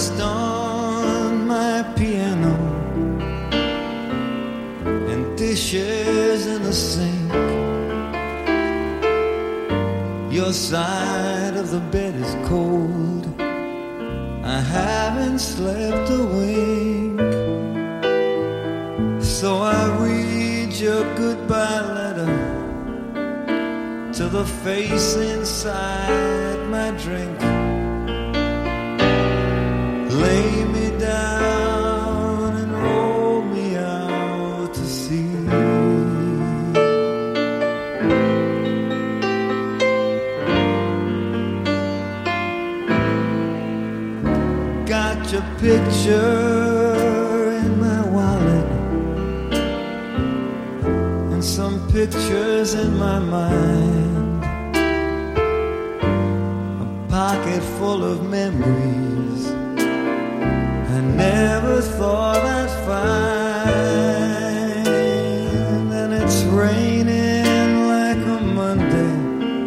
dust on my piano and dishes in the sink. Your side of the bed is cold. I haven't slept a wink. So I read your goodbye letter to the face inside my drink. Lay me down and roll me out to sea. Got your picture in my wallet and some pictures in my mind. A pocket full of memories I never thought I'd find. And it's raining like a Monday,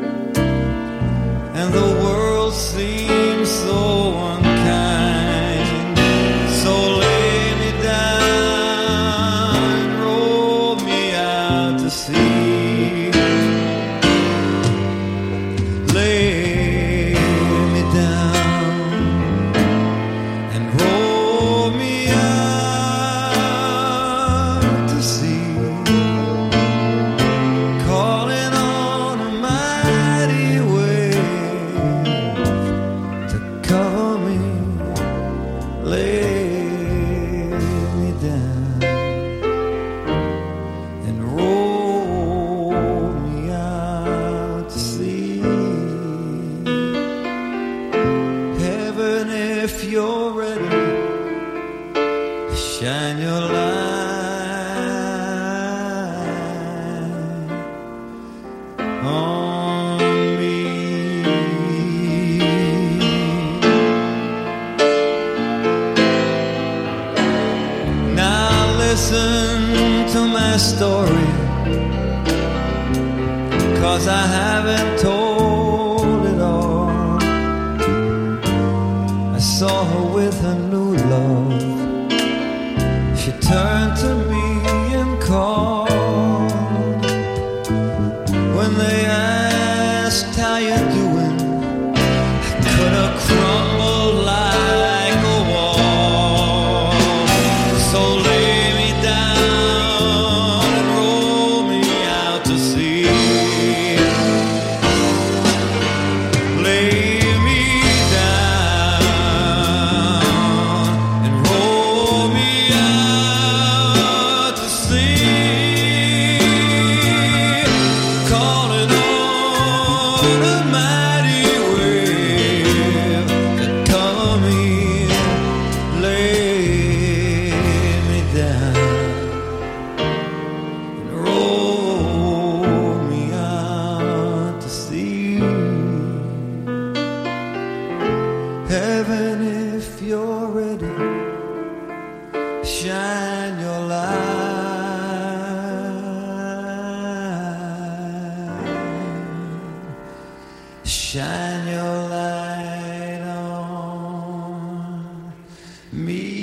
and the world seems so unkind. So lay me down, roll me out to sea. Lay me down and roll me out to sea, calling on a mighty wave to cover me. Lay me down and roll me out to sea. Heaven, if you're ready, shine your light on me. Now listen to my story, 'cause I haven't told it all. I saw her with a new love. She turned to me and called. When they asked how you doing, I could have crumbled like a wall. So lay me down and roll me out to sea. Lay me down and roll me out to sea, calling on a mighty wave to cover me. Lay me down and roll me out to sea. Heaven, if you're ready, shine your light. Shine your light on me.